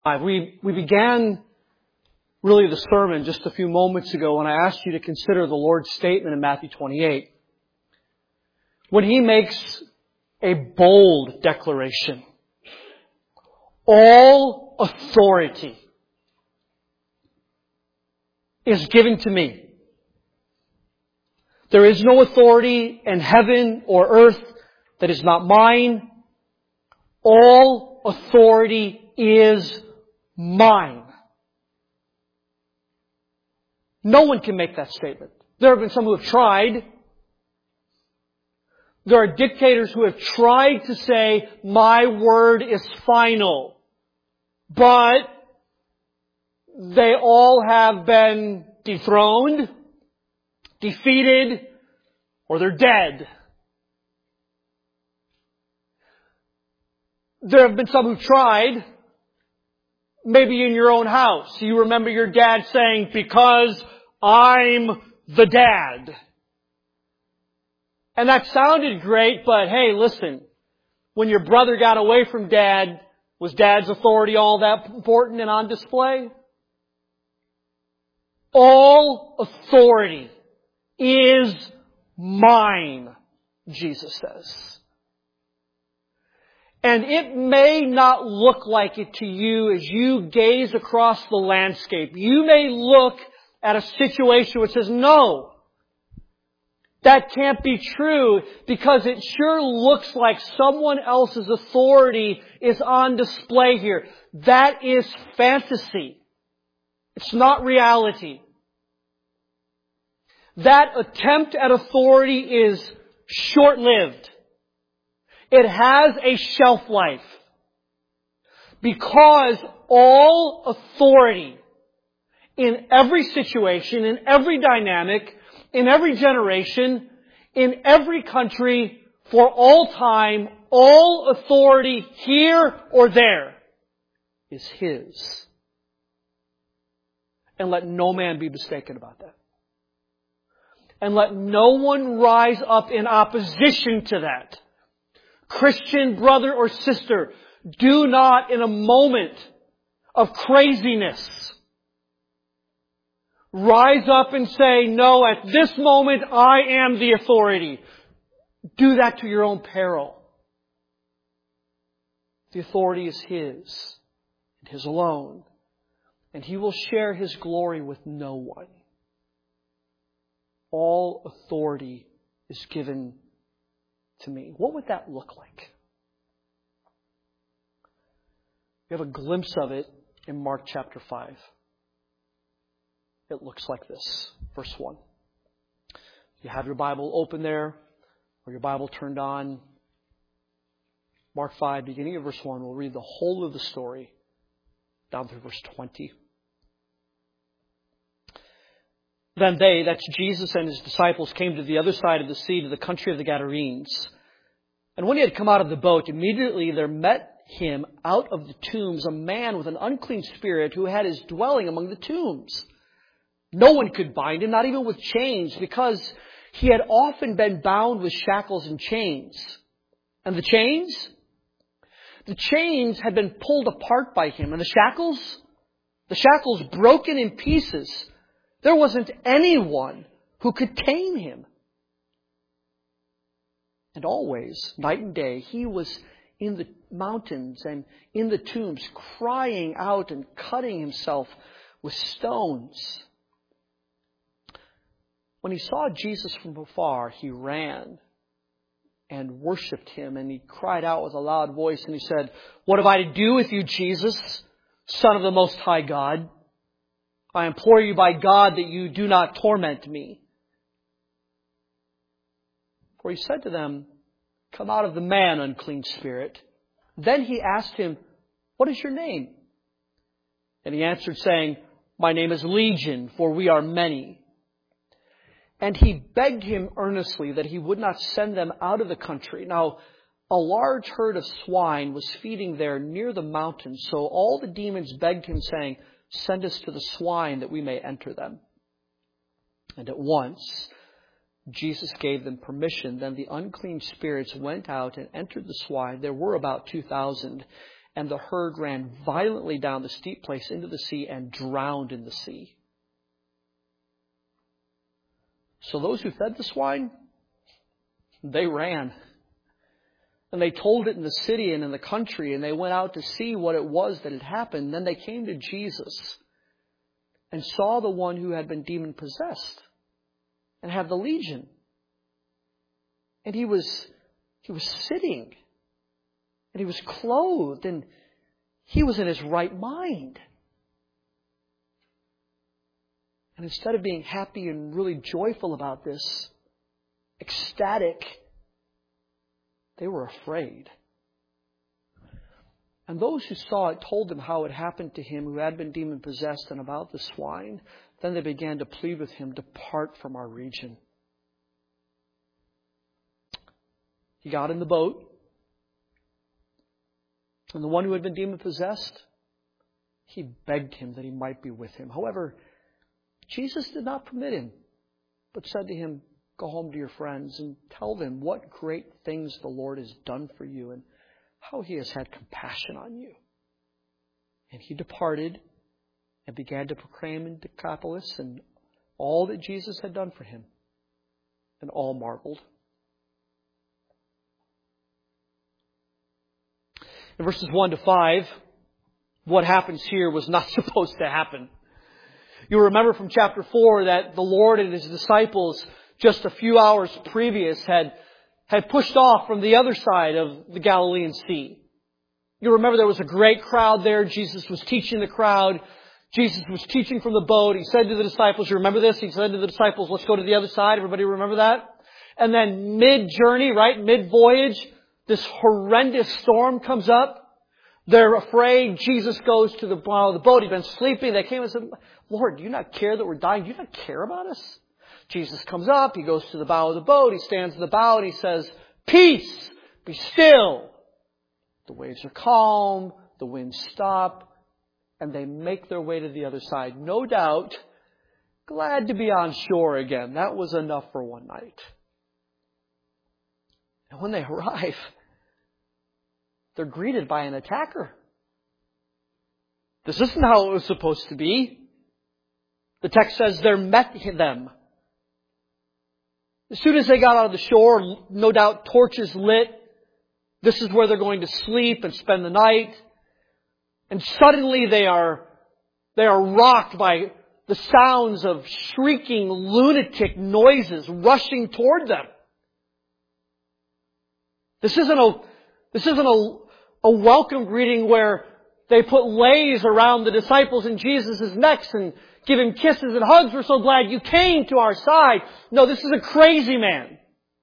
We began really the sermon just a few moments ago when I asked you to consider the Lord's statement in Matthew 28. When He makes a bold declaration. All authority is given to me. There is no authority in heaven or earth that is not mine. All authority is mine. No one can make that statement. There have been some who have tried. There are dictators who have tried to say, my word is final. But they all have been dethroned, defeated, or they're dead. There have been some who tried, maybe in your own house. You remember your dad saying, because I'm the dad. And that sounded great, but hey, listen. When your brother got away from Dad, was Dad's authority all that important and on display? All authority is mine, Jesus says. And it may not look like it to you as you gaze across the landscape. You may look at a situation which says, no, that can't be true because it sure looks like someone else's authority is on display here. That is fantasy. It's not reality. That attempt at authority is short-lived. It has a shelf life. Because all authority in every situation, in every dynamic, in every generation, in every country, for all time, all authority here or there is His. And let no man be mistaken about that. And let no one rise up in opposition to that. Christian brother or sister, do not in a moment of craziness rise up and say, no, at this moment I am the authority. Do that to your own peril. The authority is His, and His alone. And He will share His glory with no one. All authority is given to me. What would that look like? We have a glimpse of it in Mark chapter 5. It looks like this. Verse 1. You have your Bible open there, or your Bible turned on. Mark 5, beginning of verse 1, we'll read the whole of the story down through verse 20. Then they, that's Jesus and His disciples, came to the other side of the sea, to the country of the Gadarenes. And when He had come out of the boat, immediately there met Him out of the tombs a man with an unclean spirit who had his dwelling among the tombs. No one could bind him, not even with chains, because he had often been bound with shackles and chains. And the chains? The chains had been pulled apart by him. And the shackles broken in pieces. There wasn't anyone who could tame him. And always, night and day, he was in the mountains and in the tombs, crying out and cutting himself with stones. When he saw Jesus from afar, he ran and worshipped Him. And he cried out with a loud voice and he said, "What have I to do with you, Jesus, Son of the Most High God? I implore you by God that you do not torment me." For He said to them, "Come out of the man, unclean spirit." Then He asked him, "What is your name?" And he answered, saying, "My name is Legion, for we are many." And he begged him earnestly that he would not send them out of the country. Now, a large herd of swine was feeding there near the mountain. So all the demons begged him, saying, "Send us to the swine that we may enter them." And at once Jesus gave them permission. Then the unclean spirits went out and entered the swine. There were about 2,000. And the herd ran violently down the steep place into the sea and drowned in the sea. So those who fed the swine, they ran. And they told it in the city and in the country, and they went out to see what it was that had happened. Then they came to Jesus and saw the one who had been demon-possessed and had the legion. And he was sitting, and he was clothed, and he was in his right mind. And instead of being happy and really joyful about this, ecstatic, they were afraid. And those who saw it told them how it happened to him who had been demon-possessed and about the swine. Then they began to plead with him, "Depart from our region." He got in the boat. And the one who had been demon-possessed, he begged him that he might be with him. However, Jesus did not permit him, but said to him, "Go home to your friends and tell them what great things the Lord has done for you and how he has had compassion on you." And he departed and began to proclaim in Decapolis and all that Jesus had done for him. And all marveled. In verses 1 to 5, what happens here was not supposed to happen. You'll remember from chapter 4 that the Lord and His disciples just a few hours previous had pushed off from the other side of the Galilean Sea. You remember there was a great crowd there. Jesus was teaching the crowd. Jesus was teaching from the boat. He said to the disciples, you remember this? He said to the disciples, "Let's go to the other side." Everybody remember that? And then mid-journey, right, mid-voyage, this horrendous storm comes up. They're afraid. Jesus goes to the bow of the boat. He'd been sleeping. They came and said, "Lord, do you not care that we're dying? Do you not care about us?" Jesus comes up. He goes to the bow of the boat. He stands at the bow and he says, "Peace, be still." The waves are calm. The winds stop. And they make their way to the other side. No doubt, glad to be on shore again. That was enough for one night. And when they arrive, they're greeted by an attacker. This isn't how it was supposed to be. The text says there met them. As soon as they got out of the shore, no doubt torches lit. This is where they're going to sleep and spend the night. And suddenly they are rocked by the sounds of shrieking lunatic noises rushing toward them. This isn't a welcome greeting where they put leis around the disciples and Jesus' necks and give him kisses and hugs. "We're so glad you came to our side." No, this is a crazy man.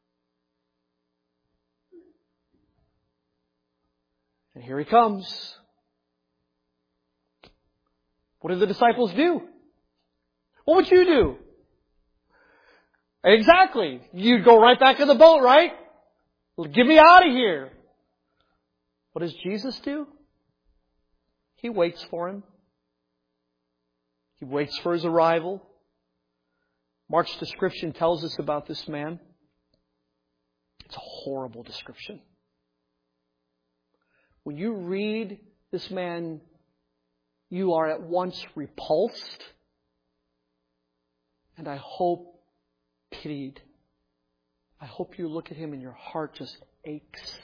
And here he comes. What did the disciples do? What would you do? Exactly. You'd go right back in the boat, right? Get me out of here. What does Jesus do? He waits for him. He waits for his arrival. Mark's description tells us about this man. It's a horrible description. When you read this man, you are at once repulsed and I hope pitied. I hope you look at him and your heart just aches.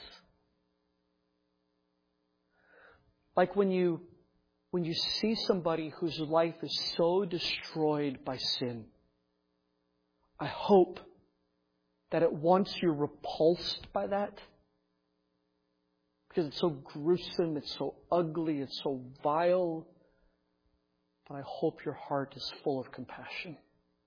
Like when you see somebody whose life is so destroyed by sin. I hope that at once you're repulsed by that. Because it's so gruesome, it's so ugly, it's so vile. But I hope your heart is full of compassion.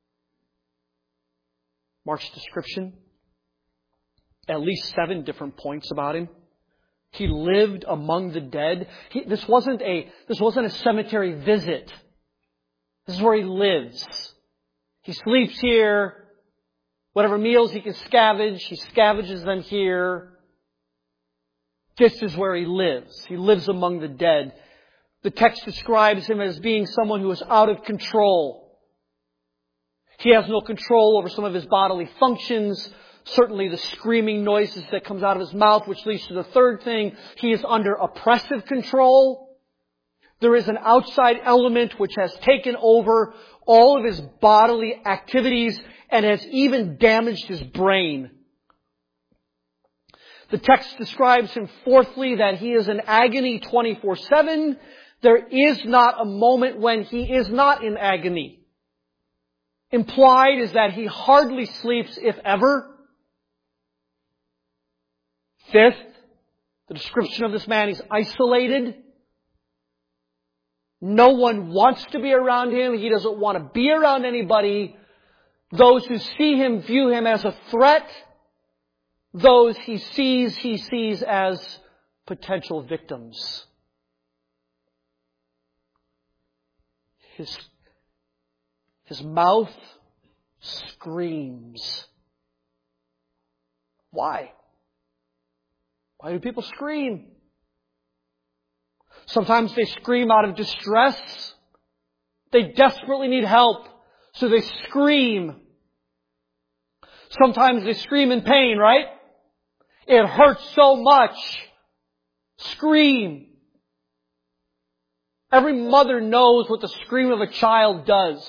Mark's description, at least 7 different points about him. He lived among the dead. This wasn't a cemetery visit. This is where he lives. He sleeps here. Whatever meals he can scavenge, he scavenges them here. This is where he lives. He lives among the dead. The text describes him as being someone who is out of control. He has no control over some of his bodily functions. Certainly the screaming noises that comes out of his mouth, which leads to the third thing. He is under oppressive control. There is an outside element which has taken over all of his bodily activities and has even damaged his brain. The text describes him fourthly that he is in agony 24/7. There is not a moment when he is not in agony. Implied is that he hardly sleeps, if ever. Fifth, the description of this man is isolated. No one wants to be around him. He doesn't want to be around anybody. Those who see him view him as a threat. Those he sees as potential victims. His mouth screams. Why? Why do people scream? Sometimes they scream out of distress. They desperately need help, so they scream. Sometimes they scream in pain, right? It hurts so much. Scream. Every mother knows what the scream of a child does.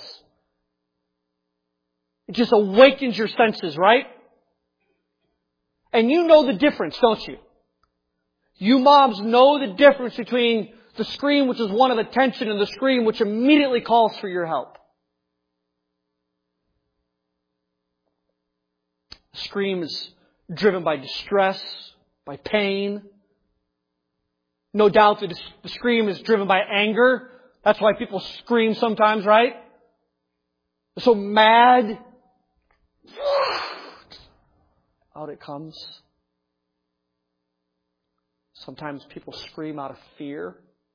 It just awakens your senses, right? And you know the difference, don't you? You moms know the difference between the scream which is one of attention and the scream which immediately calls for your help. The scream is driven by distress, by pain. No doubt that the scream is driven by anger. That's why people scream sometimes, right? They're so mad. Out it comes. Sometimes people scream out of fear.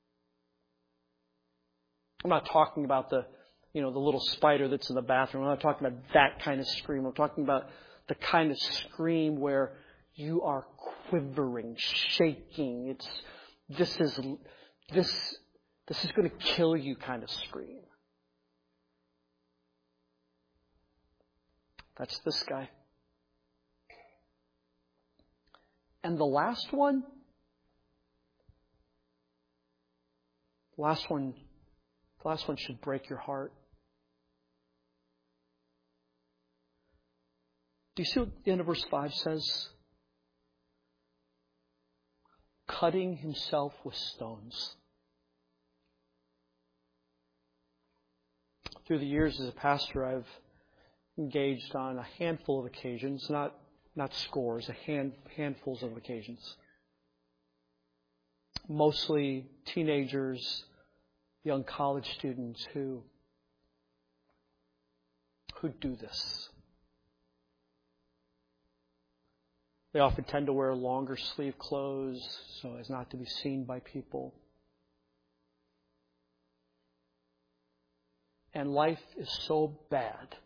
I'm not talking about the little spider that's in the bathroom. I'm not talking about that kind of scream. I'm talking about the kind of scream where you are quivering, shaking. This is going to kill you kind of scream. That's this guy. And the last one should break your heart. Do you see what the end of verse 5 says? Cutting himself with stones. Through the years as a pastor, I've engaged on a handful of occasions, not scores, handfuls of occasions. Mostly teenagers, young college students who do this. They often tend to wear longer sleeve clothes so as not to be seen by people. And life is so bad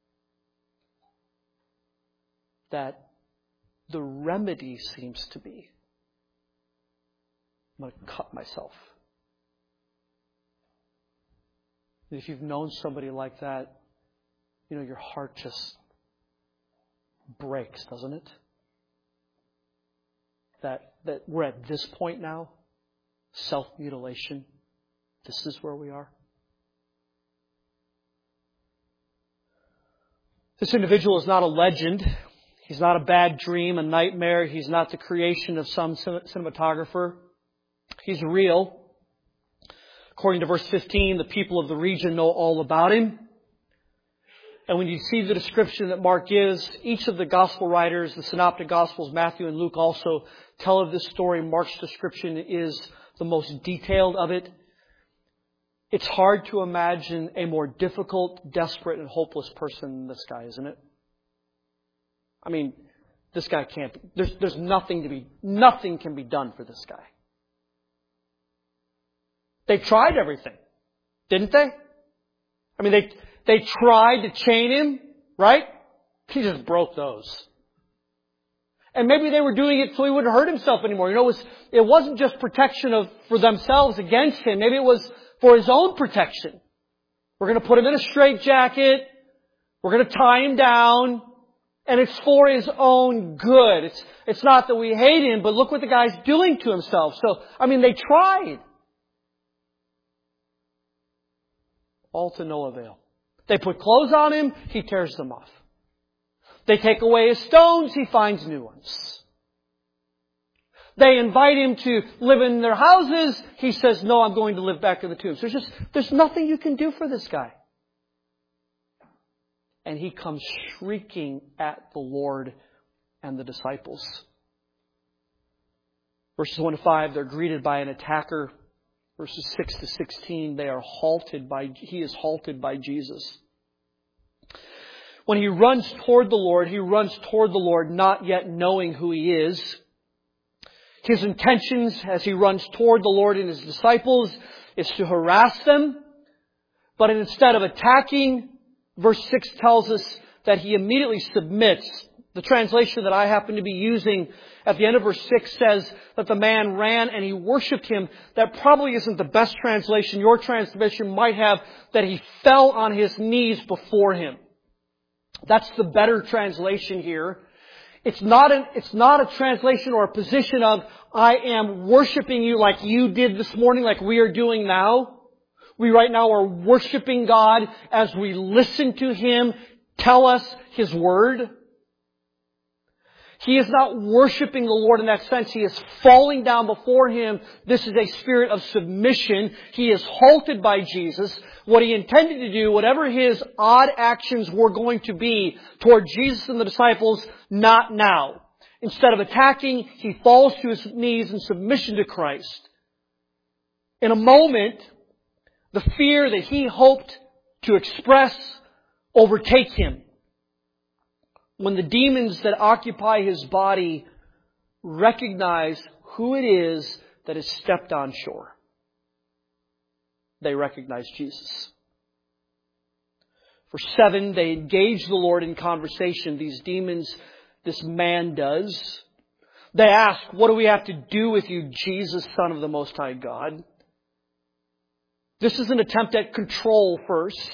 that the remedy seems to be, I'm going to cut myself. If you've known somebody like that, your heart just breaks, doesn't it? That we're at this point now, self-mutilation. This is where we are. This individual is not a legend. He's not a bad dream, a nightmare. He's not the creation of some cinematographer. He's real. According to verse 15, the people of the region know all about him. And when you see the description that Mark gives, each of the gospel writers, the synoptic gospels, Matthew and Luke, also tell of this story. Mark's description is the most detailed of it. It's hard to imagine a more difficult, desperate, and hopeless person than this guy, isn't it? I mean, this guy can't. There's nothing can be done for this guy. They tried everything, didn't they? I mean, they tried to chain him, right? He just broke those. And maybe they were doing it so he wouldn't hurt himself anymore. It wasn't just protection for themselves against him. Maybe it was for his own protection. We're going to put him in a straitjacket. We're going to tie him down. And it's for His own good. It's not that we hate Him, but look what the guy's doing to himself. So, they tried. All to no avail. They put clothes on Him, He tears them off. They take away His stones, He finds new ones. They invite Him to live in their houses, He says, no, I'm going to live back in the tombs. There's nothing you can do for this guy. And he comes shrieking at the Lord and the disciples. Verses 1 to 5, they're greeted by an attacker. Verses 6 to 16, he is halted by Jesus. When he runs toward the Lord not yet knowing who He is. His intentions as he runs toward the Lord and His disciples is to harass them. But instead of attacking, verse 6 tells us that He immediately submits. The translation that I happen to be using at the end of verse 6 says that the man ran and he worshipped Him. That probably isn't the best translation. Your translation might have that he fell on his knees before Him. That's the better translation here. It's not a translation or a position of, I am worshiping You like you did this morning, like we are doing now. We right now are worshiping God as we listen to Him tell us His Word. He is not worshiping the Lord in that sense. He is falling down before Him. This is a spirit of submission. He is halted by Jesus. What He intended to do, whatever His odd actions were going to be toward Jesus and the disciples, not now. Instead of attacking, He falls to His knees in submission to Christ. In a moment, the fear that he hoped to express overtake him. When the demons that occupy his body recognize who it is that has stepped on shore. They recognize Jesus. Verse 7, they engage the Lord in conversation. These demons, this man does. They ask, what do we have to do with you, Jesus, Son of the Most High God? This is an attempt at control first.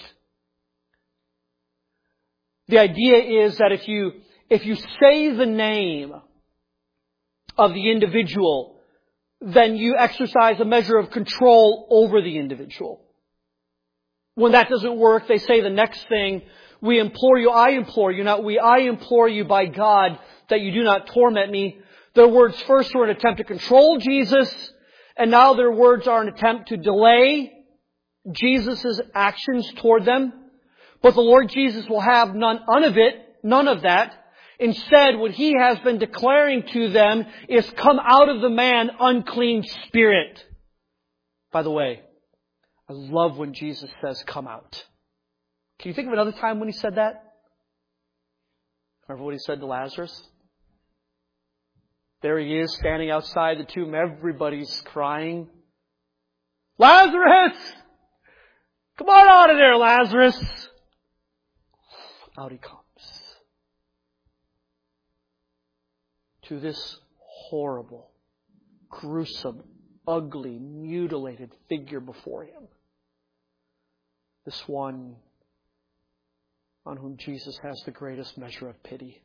The idea is that if you say the name of the individual, then you exercise a measure of control over the individual. When that doesn't work, they say the next thing, we implore you, I implore you, not we, I implore you by God that you do not torment me. Their words first were an attempt to control Jesus, and now their words are an attempt to delay Jesus' actions toward them. But the Lord Jesus will have none of that. Instead, what He has been declaring to them is, come out of the man, unclean spirit. By the way, I love when Jesus says, come out. Can you think of another time when He said that? Remember what He said to Lazarus? There he is, standing outside the tomb. Everybody's crying. Lazarus! Come on out of there, Lazarus! Out he comes. To this horrible, gruesome, ugly, mutilated figure before him. This one on whom Jesus has the greatest measure of pity.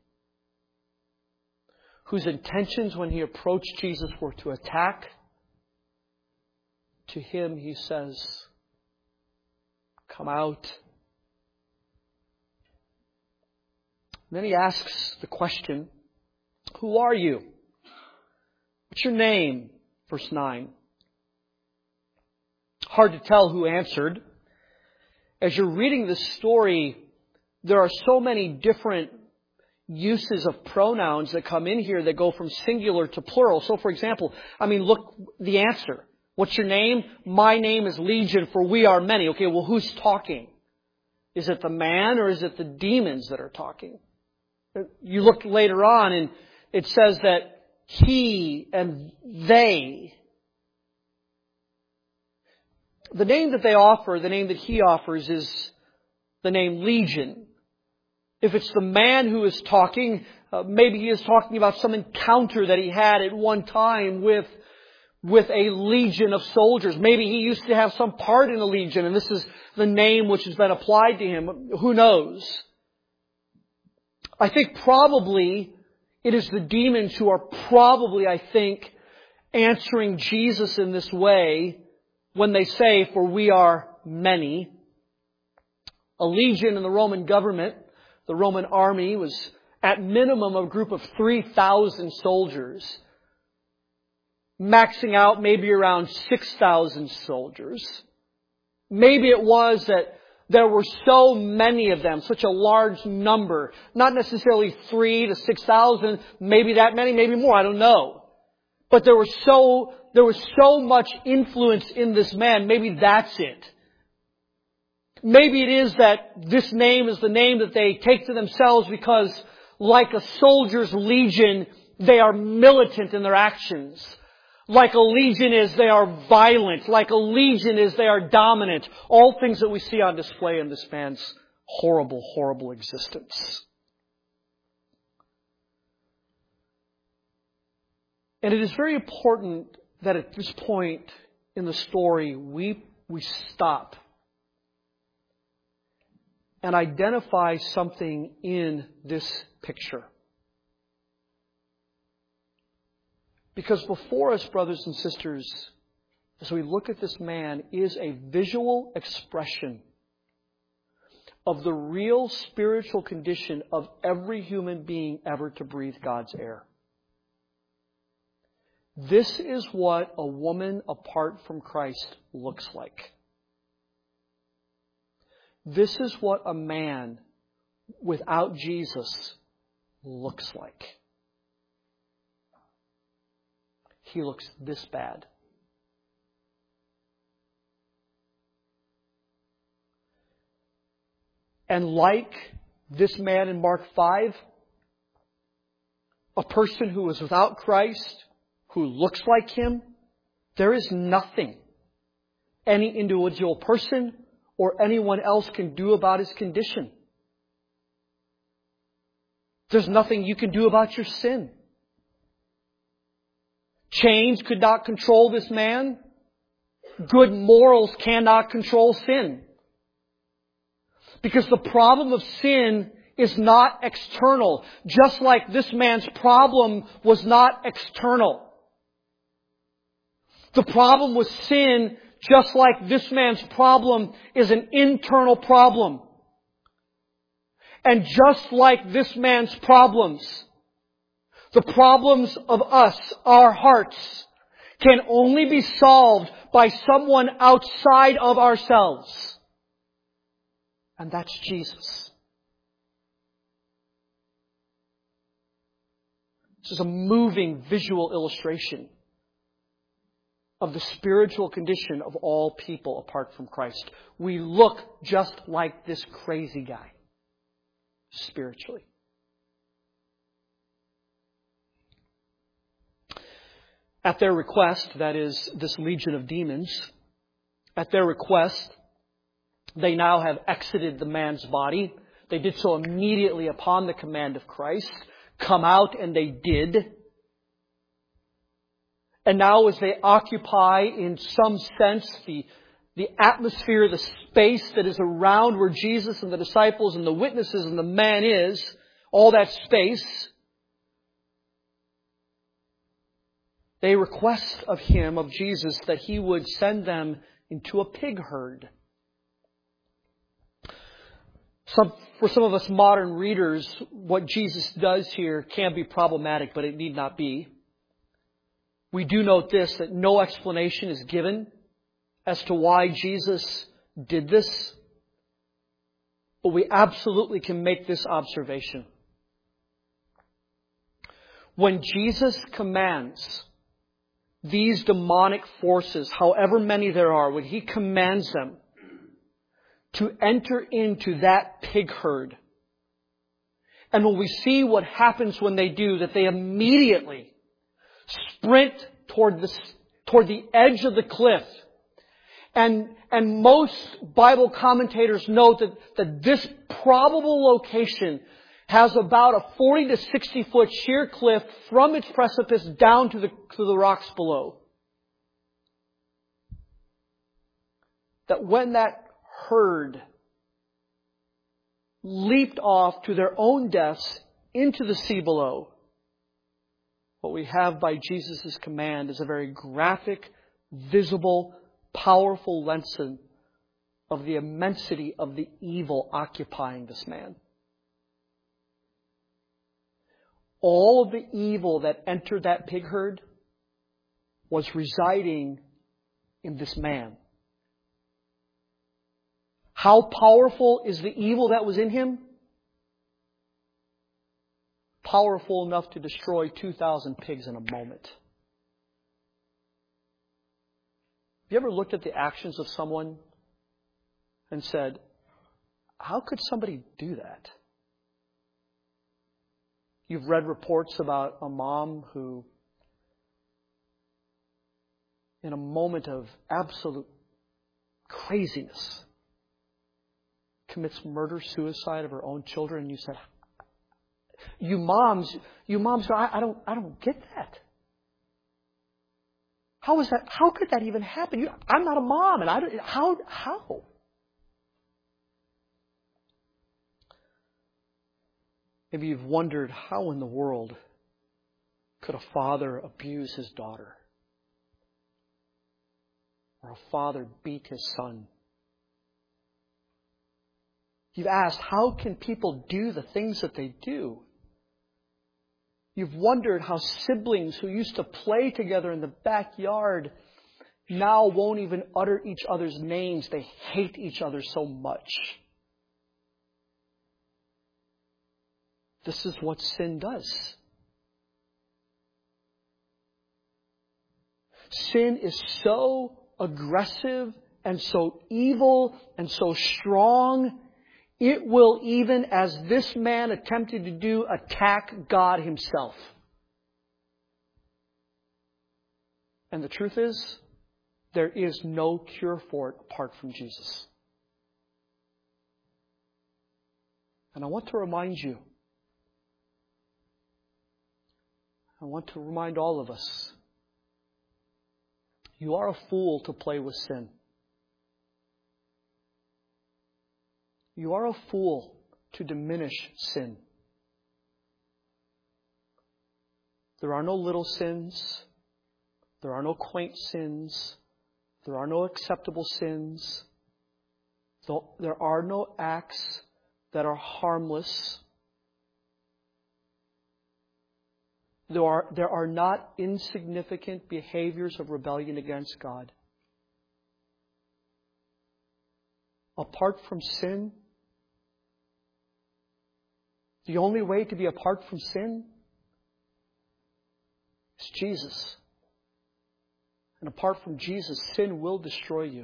Whose intentions when He approached Jesus were to attack. To him He says, come out. And then He asks the question, who are you? What's your name? Verse 9. Hard to tell who answered. As you're reading this story, there are so many different uses of pronouns that come in here that go from singular to plural. So for example, look, the answer. What's your name? My name is Legion, for we are many. Okay, well, who's talking? Is it the man or is it the demons that are talking? You look later on and it says that he and they. The name that they offer, the name that he offers is the name Legion. If it's the man who is talking, maybe he is talking about some encounter that he had at one time with a legion of soldiers. Maybe he used to have some part in a legion and this is the name which has been applied to him. Who knows? I think probably it is the demons who are probably, I think, answering Jesus in this way when they say, "For we are many." A legion in the Roman government, the Roman army, was at minimum a group of 3,000 soldiers, maxing out maybe around 6,000 soldiers. Maybe it was that there were so many of them, such a large number, not necessarily 3 to 6,000, maybe that many, maybe more, I don't know. But there was so much influence in this man, maybe that's it. Maybe it is that this name is the name that they take to themselves because, like a soldier's legion, they are militant in their actions. Like a legion is, they are violent. Like a legion is, they are dominant. All things that we see on display in this man's horrible, horrible existence. And it is very important that at this point in the story, we stop and identify something in this picture. Because before us, brothers and sisters, as we look at this man, is a visual expression of the real spiritual condition of every human being ever to breathe God's air. This is what a woman apart from Christ looks like. This is what a man without Jesus looks like. He looks this bad. And like this man in Mark 5, a person who is without Christ, who looks like him, there is nothing any individual person or anyone else can do about his condition. There's nothing you can do about your sin. Chains could not control this man. Good morals cannot control sin. Because the problem of sin is not external. Just like this man's problem was not external. The problem with sin, just like this man's problem, is an internal problem. And just like this man's problems, the problems of us, our hearts, can only be solved by someone outside of ourselves. And that's Jesus. This is a moving visual illustration of the spiritual condition of all people apart from Christ. We look just like this crazy guy, spiritually. At their request, that is, this legion of demons, at their request, they now have exited the man's body. They did so immediately upon the command of Christ. Come out, and they did. And now as they occupy, in some sense, the atmosphere, the space that is around where Jesus and the disciples and the witnesses and the man is, all that space, they request of him, of Jesus, that he would send them into a pig herd. For some of us modern readers, what Jesus does here can be problematic, but it need not be. We do note this, that no explanation is given as to why Jesus did this. But we absolutely can make this observation. When Jesus commands these demonic forces, however many there are, when He commands them to enter into that pig herd, and when we see what happens when they do, that they immediately sprint toward the edge of the cliff. And most Bible commentators note that this probable location has about a 40 to 60 foot sheer cliff from its precipice down to the rocks below. That when that herd leaped off to their own deaths into the sea below, what we have by Jesus' command is a very graphic, visible, powerful lesson of the immensity of the evil occupying this man. All of the evil that entered that pig herd was residing in this man. How powerful is the evil that was in him? Powerful enough to destroy 2,000 pigs in a moment. Have you ever looked at the actions of someone and said, how could somebody do that? You've read reports about a mom who, in a moment of absolute craziness, commits murder-suicide of her own children, and you said, you moms, I don't get that. How is that? How could that even happen? I'm not a mom, and how? Maybe you've wondered, how in the world could a father abuse his daughter? Or a father beat his son? You've asked, how can people do the things that they do? You've wondered how siblings who used to play together in the backyard now won't even utter each other's names. They hate each other so much. This is what sin does. Sin is so aggressive and so evil and so strong, it will, even as this man attempted to do, attack God Himself. And the truth is, there is no cure for it apart from Jesus. And I want to remind you, I want to remind all of us, you are a fool to play with sin. You are a fool to diminish sin. There are no little sins. There are no quaint sins. There are no acceptable sins. There are no acts that are harmless. There are not insignificant behaviors of rebellion against God. Apart from sin, the only way to be apart from sin is Jesus. And apart from Jesus, sin will destroy you.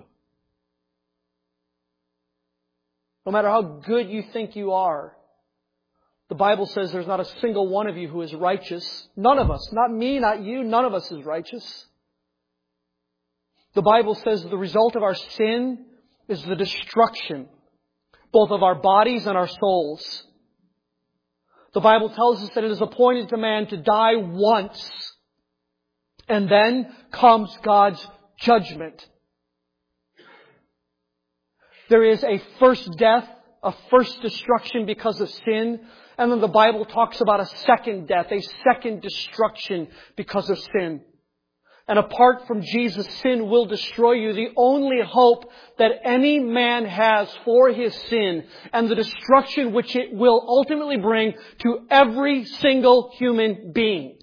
No matter how good you think you are, the Bible says there's not a single one of you who is righteous. None of us. Not me, not you. None of us is righteous. The Bible says the result of our sin is the destruction, both of our bodies and our souls. The Bible tells us that it is appointed to man to die once, and then comes God's judgment. There is a first death, a first destruction because of sin, and then the Bible talks about a second death, a second destruction because of sin. And apart from Jesus, sin will destroy you. The only hope that any man has for his sin and the destruction which it will ultimately bring to every single human being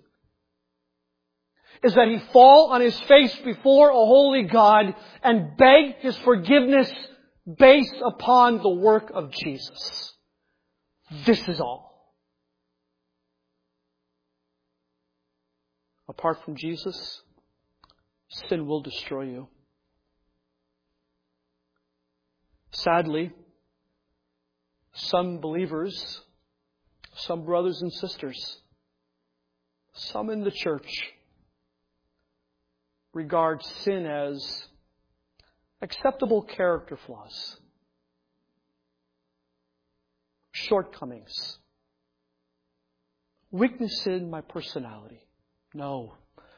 is that he fall on his face before a holy God and beg His forgiveness based upon the work of Jesus. This is all. Apart from Jesus, sin will destroy you. Sadly, some believers, some brothers and sisters, some in the church regard sin as acceptable character flaws, shortcomings, weakness in my personality. No.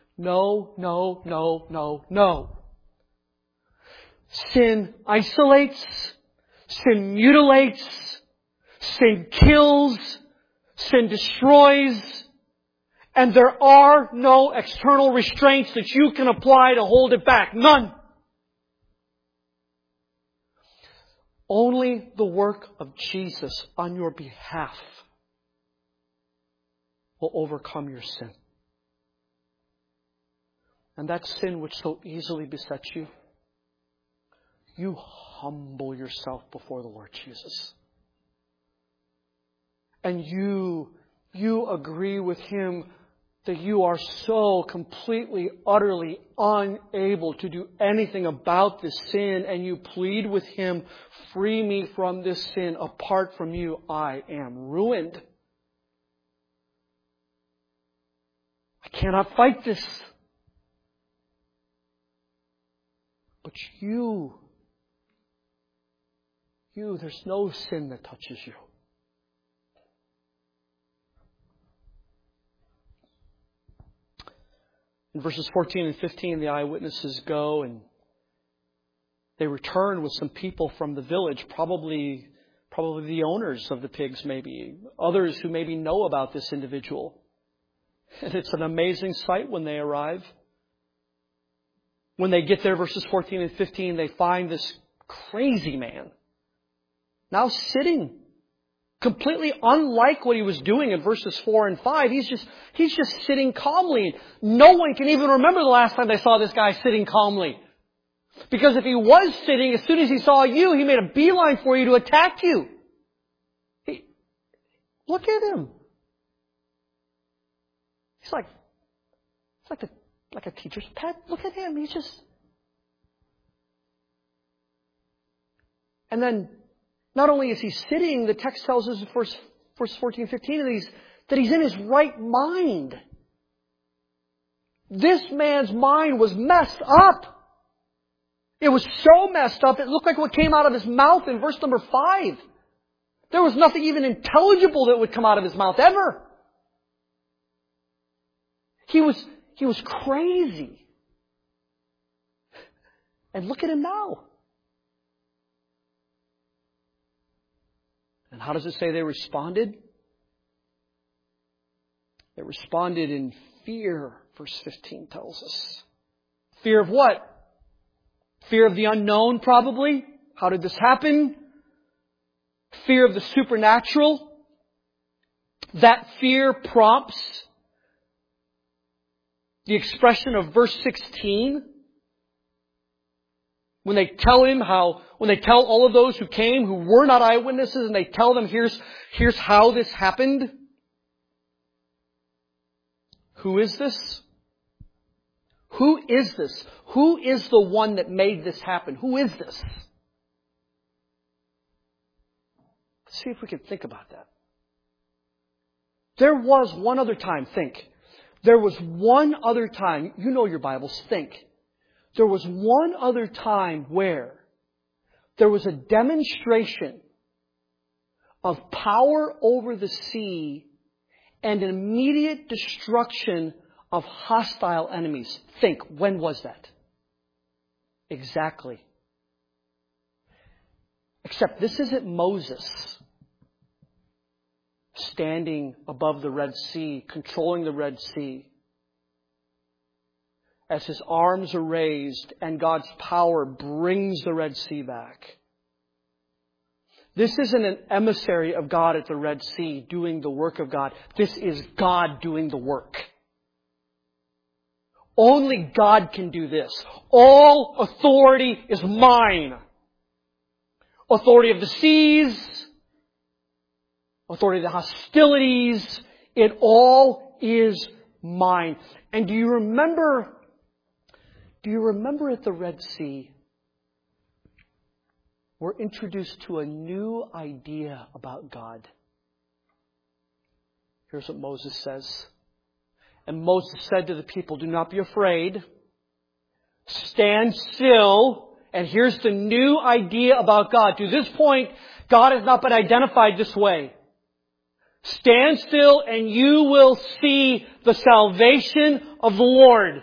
Sin isolates, sin mutilates, sin kills, Sin destroys. And there are no external restraints that you can apply to hold it back. None. Only the work of Jesus on your behalf will overcome your sin. And that sin which so easily besets you, you humble yourself before the Lord Jesus. And you agree with Him that you are so completely, utterly unable to do anything about this sin, and you plead with Him, free me from this sin. Apart from you, I am ruined. I cannot fight this. But there's no sin that touches you. In verses 14 and 15, the eyewitnesses go and they return with some people from the village, probably the owners of the pigs, maybe others who maybe know about this individual. And it's an amazing sight when they arrive. When they get there, verses 14 and 15, they find this crazy man now sitting, completely unlike what he was doing in verses 4 and 5. He's just sitting calmly. No one can even remember the last time they saw this guy sitting calmly. Because if he was sitting, as soon as he saw you, he made a beeline for you to attack you. Look at him. He's like a teacher's pet. Look at him. He's just... And then, not only is he sitting, the text tells us in verse 14, 15 that he's in his right mind. This man's mind was messed up. It was so messed up, it looked like what came out of his mouth in verse number 5. There was nothing even intelligible that would come out of his mouth ever. He was crazy. And look at him now. And how does it say they responded? They responded in fear, verse 15 tells us. Fear of what? Fear of the unknown, probably. How did this happen? Fear of the supernatural. That fear prompts the expression of verse 16. When they tell all of those who came who were not eyewitnesses, and they tell them, here's how this happened. Who is this? Who is this? Who is the one that made this happen? Who is this? Let's see if we can think about that. There was one other time, think. There was one other time, you know your Bibles, think. There was one other time where there was a demonstration of power over the sea and an immediate destruction of hostile enemies. Think, when was that? Exactly. Except this isn't Moses standing above the Red Sea, controlling the Red Sea, as his arms are raised and God's power brings the Red Sea back. This isn't an emissary of God at the Red Sea doing the work of God. This is God doing the work. Only God can do this. All authority is mine. Authority of the seas, authority of the hostilities, it all is mine. And do you remember at the Red Sea, we're introduced to a new idea about God. Here's what Moses says. And Moses said to the people, do not be afraid. Stand still. And here's the new idea about God. To this point, God has not been identified this way. Stand still and you will see the salvation of the Lord.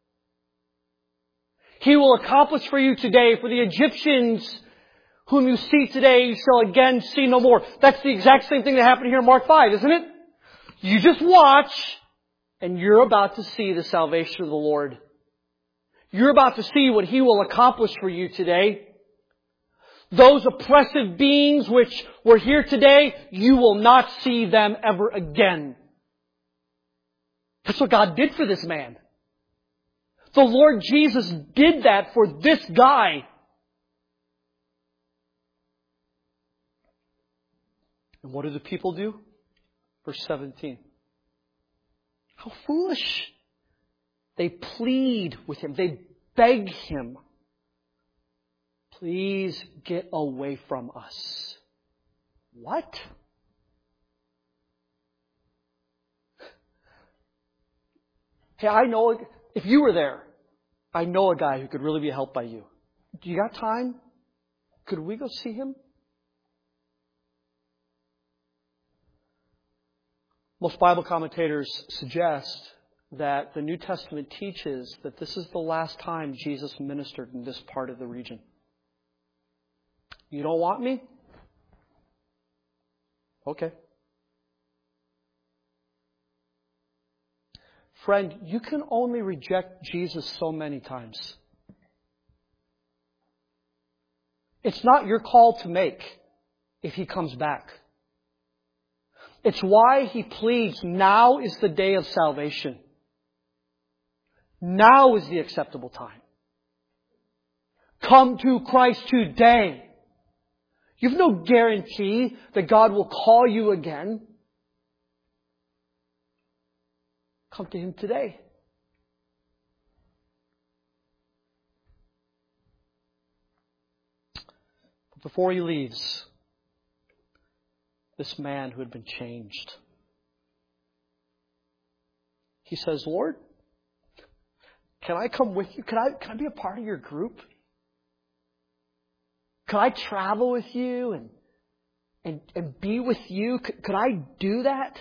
He will accomplish for you today. For the Egyptians whom you see today, you shall again see no more. That's the exact same thing that happened here in Mark 5, isn't it? You just watch, and you're about to see the salvation of the Lord. You're about to see what He will accomplish for you today. Those oppressive beings which were here today, you will not see them ever again. That's what God did for this man. The Lord Jesus did that for this guy. And what do the people do? Verse 17. How foolish. They plead with Him. They beg Him. Please get away from us. What? Hey, I know, if you were there, I know a guy who could really be helped by you. Do you got time? Could we go see him? Most Bible commentators suggest that the New Testament teaches that this is the last time Jesus ministered in this part of the region. You don't want me? Okay. Friend, you can only reject Jesus so many times. It's not your call to make if He comes back. It's why He pleads, now is the day of salvation. Now is the acceptable time. Come to Christ today. You have no guarantee that God will call you again. Come to Him today. But before he leaves, this man who had been changed, he says, Lord, can I come with you? Can I be a part of your group? Could I travel with you and be with you? Could I do that?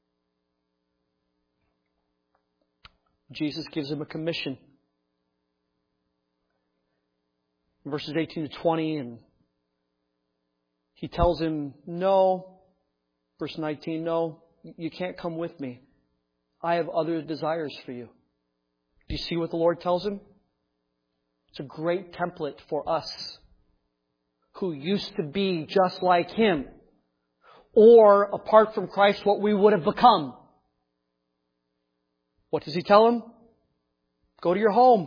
Jesus gives him a commission. Verses 18 to 20, and He tells him, no. Verse 19, no, you can't come with me. I have other desires for you. Do you see what the Lord tells him? It's a great template for us who used to be just like Him, or apart from Christ, what we would have become. What does He tell him? Go to your home.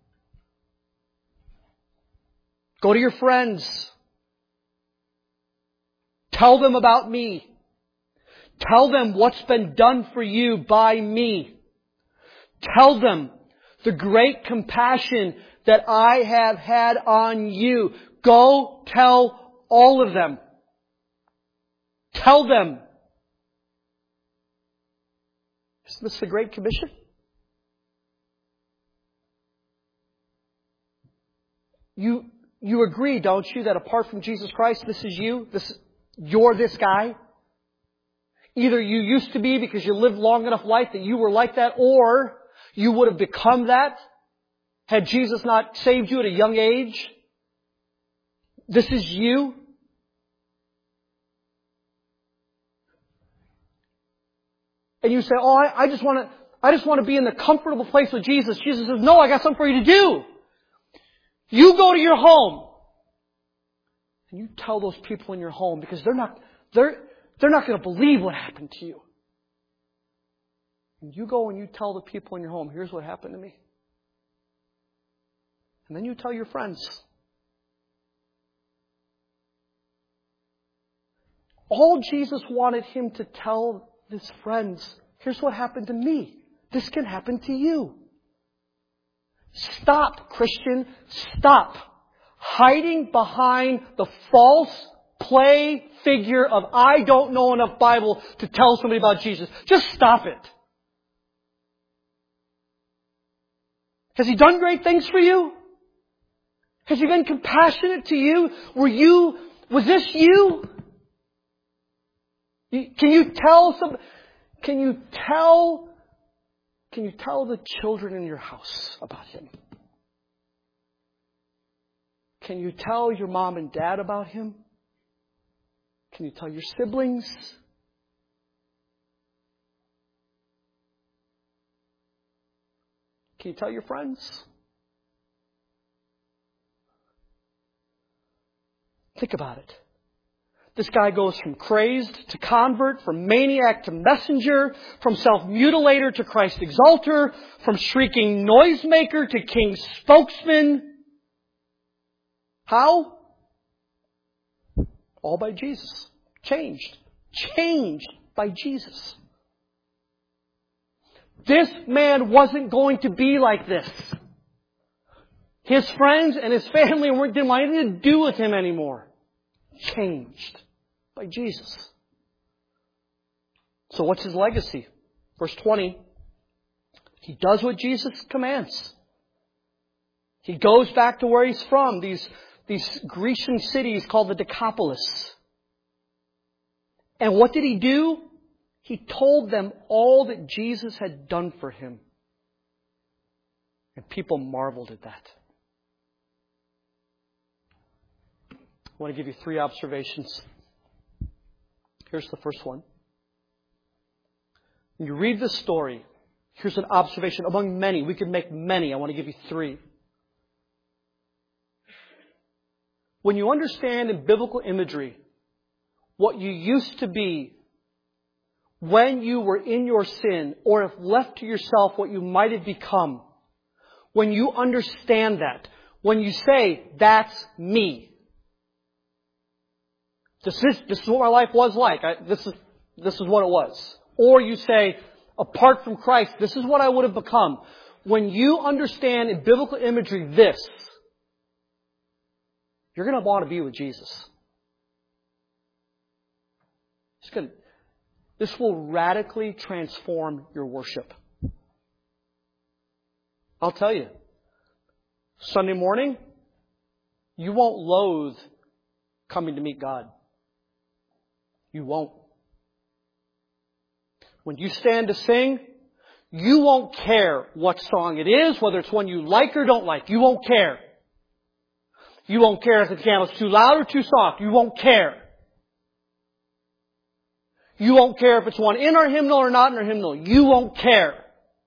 Go to your friends. Tell them about me. Tell them what's been done for you by me. Tell them the great compassion that I have had on you. Go tell all of them. Tell them. Isn't this the Great Commission? You agree, don't you, that apart from Jesus Christ, this is you? You're this guy? Either you used to be because you lived long enough life that you were like that, or you would have become that had Jesus not saved you at a young age. This is you. And you say, oh, I just want to be in the comfortable place with Jesus. Jesus says, no, I got something for you to do. You go to your home. And you tell those people in your home, because they're not going to believe what happened to you. And you go and you tell the people in your home, here's what happened to me. And then you tell your friends. All Jesus wanted him to tell his friends, here's what happened to me. This can happen to you. Stop, Christian. Stop hiding behind the false play figure of I don't know enough Bible to tell somebody about Jesus. Just stop it. Has He done great things for you? Has He been compassionate to you? Was this you? Can you tell the children in your house about Him? Can you tell your mom and dad about Him? Can you tell your siblings? Can you tell your friends? Think about it. This guy goes from crazed to convert, from maniac to messenger, from self-mutilator to Christ exalter, from shrieking noisemaker to king spokesman. How? All by Jesus. Changed. Changed by Jesus. This man wasn't going to be like this. His friends and his family didn't want anything to do with him anymore. Changed by Jesus. So what's his legacy? Verse 20. He does what Jesus commands. He goes back to where he's from, these Grecian cities called the Decapolis. And what did he do? He told them all that Jesus had done for him. And people marveled at that. I want to give you 3 observations. Here's the first one. When you read this story, here's an observation among many. We could make many. I want to give you 3. When you understand in biblical imagery what you used to be when you were in your sin, or if left to yourself what you might have become, when you understand that, when you say, that's me. This is what my life was like. This is what it was. Or you say, apart from Christ, this is what I would have become. When you understand in biblical imagery this, you're going to want to be with Jesus. This will radically transform your worship. I'll tell you, Sunday morning, you won't loathe coming to meet God. You won't. When you stand to sing, you won't care what song it is, whether it's one you like or don't like. You won't care. You won't care if the piano's too loud or too soft. You won't care. You won't care if it's one in our hymnal or not in our hymnal. You won't care.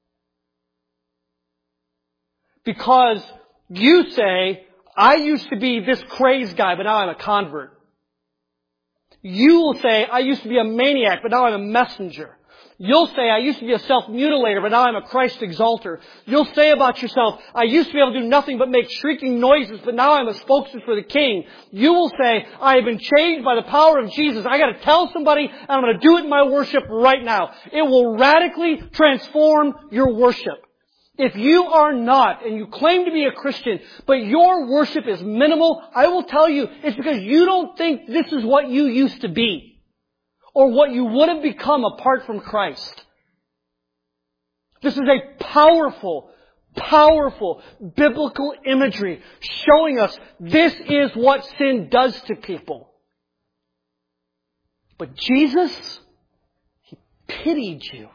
Because you say, I used to be this crazed guy, but now I'm a convert. You will say, I used to be a maniac, but now I'm a messenger. You'll say, I used to be a self-mutilator, but now I'm a Christ exalter. You'll say about yourself, I used to be able to do nothing but make shrieking noises, but now I'm a spokesman for the King. You will say, I have been changed by the power of Jesus. I got to tell somebody, and I'm going to do it in my worship right now. It will radically transform your worship. If you are not, and you claim to be a Christian, but your worship is minimal, I will tell you, it's because you don't think this is what you used to be. Or what you would have become apart from Christ. This is a powerful, powerful biblical imagery showing us this is what sin does to people. But Jesus, He pitied you.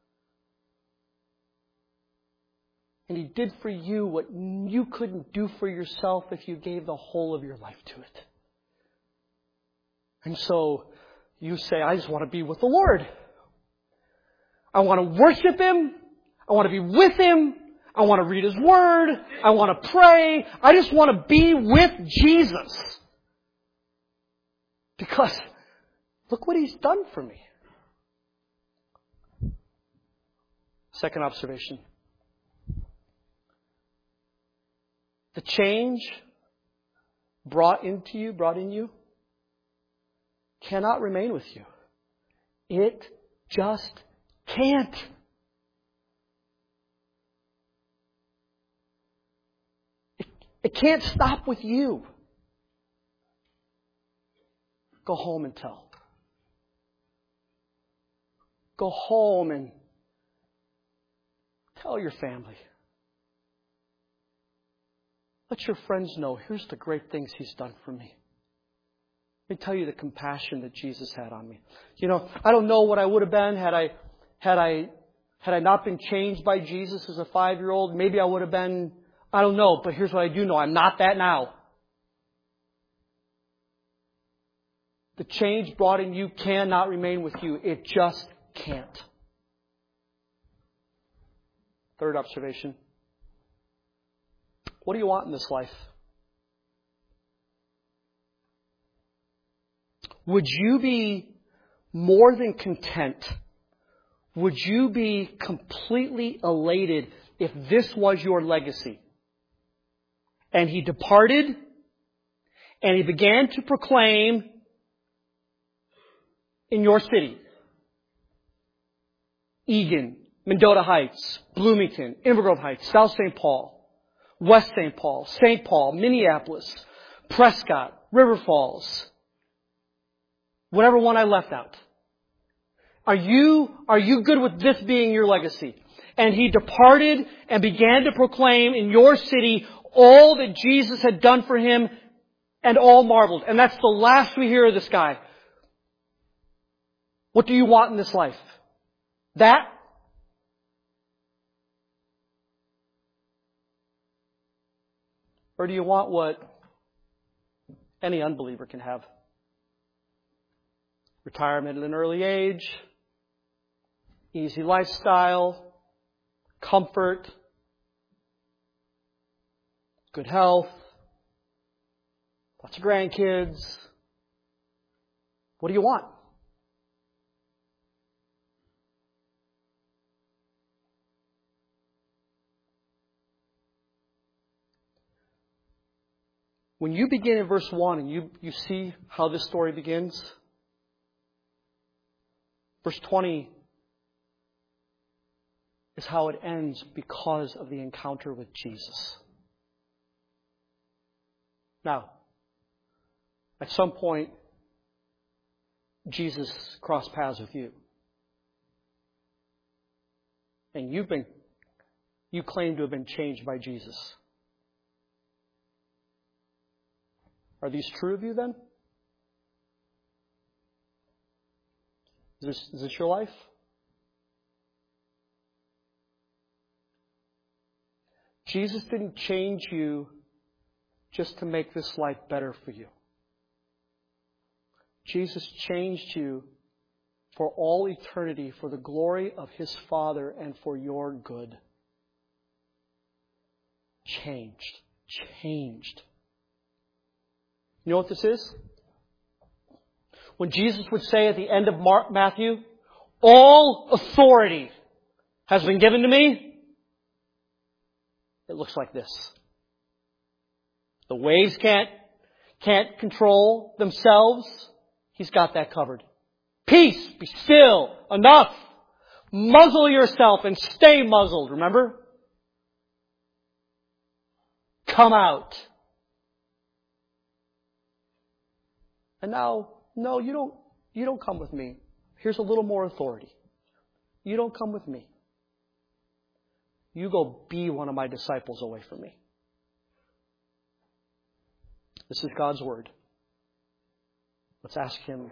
And He did for you what you couldn't do for yourself if you gave the whole of your life to it. And so, you say, I just want to be with the Lord. I want to worship Him. I want to be with Him. I want to read His Word. I want to pray. I just want to be with Jesus. Because look what He's done for me. Second observation. The change brought in you, cannot remain with you. It just can't. It can't stop with you. Go home and tell. Go home and tell your family. Let your friends know, here's the great things He's done for me. Let me tell you the compassion that Jesus had on me. You know, I don't know what I would have been had I not been changed by Jesus as a 5-year-old. Maybe I would have been, I don't know, but here's what I do know. I'm not that now. The change brought in you cannot remain with you. It just can't. Third observation. What do you want in this life? Would you be more than content? Would you be completely elated if this was your legacy? And he departed, and he began to proclaim in your city. Eagan, Mendota Heights, Bloomington, Inver Grove Heights, South St. Paul, West St. Paul, Minneapolis, Prescott, River Falls. Whatever one I left out. Are you good with this being your legacy? And he departed and began to proclaim in your city all that Jesus had done for him, and all marveled. And that's the last we hear of this guy. What do you want in this life? That? Or do you want what any unbeliever can have? Retirement at an early age, easy lifestyle, comfort, good health, lots of grandkids. What do you want? When you begin in verse 1 and you see how this story begins, verse 20 is how it ends because of the encounter with Jesus. Now, at some point, Jesus crossed paths with you. And you claim to have been changed by Jesus. Are these true of you then? Is this your life? Jesus didn't change you just to make this life better for you. Jesus changed you for all eternity, for the glory of His Father and for your good. Changed. You know what this is? When Jesus would say at the end of Matthew, all authority has been given to me, it looks like this. The waves can't control themselves. He's got that covered. Peace, be still, enough. Muzzle yourself and stay muzzled, remember? Come out. And now, no, you don't come with me. Here's a little more authority. You don't come with me. You go be one of my disciples away from me. This is God's word. Let's ask Him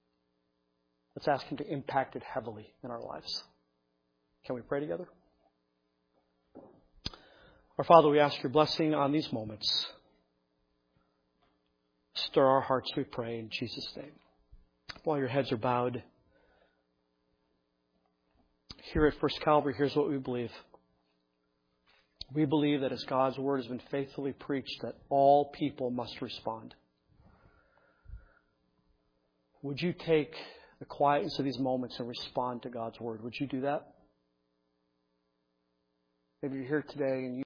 to impact it heavily in our lives. Can we pray together? Our Father, we ask your blessing on these moments. Stir our hearts, we pray, in Jesus' name. While your heads are bowed, here at First Calvary, here's what we believe. We believe that as God's word has been faithfully preached, that all people must respond. Would you take the quietness of these moments and respond to God's word? Would you do that? Maybe you're here today and